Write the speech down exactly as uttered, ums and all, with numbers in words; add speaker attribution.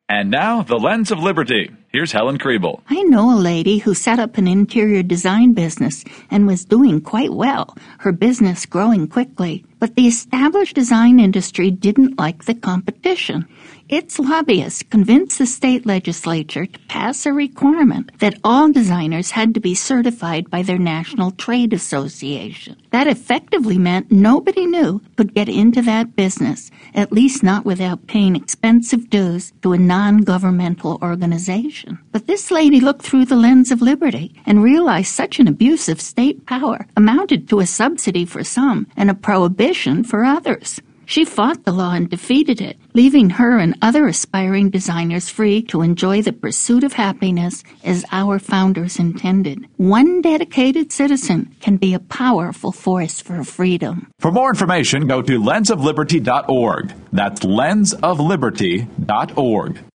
Speaker 1: And now, The Lens of Liberty. Here's Helen Kriebel.
Speaker 2: I know a lady who set up an interior design business and was doing quite well, her business growing quickly. But the established design industry didn't like the competition. Its lobbyists convinced the state legislature to pass a requirement that all designers had to be certified by their national trade association. That effectively meant nobody new could get into that business, at least not without paying expensive dues to a non-governmental organization. But this lady looked through the lens of liberty and realized such an abuse of state power amounted to a subsidy for some and a prohibition for others. She fought the law and defeated it, leaving her and other aspiring designers free to enjoy the pursuit of happiness as our founders intended. One dedicated citizen can be a powerful force for freedom.
Speaker 1: For more information, go to lens of liberty dot org. That's lens of liberty dot org.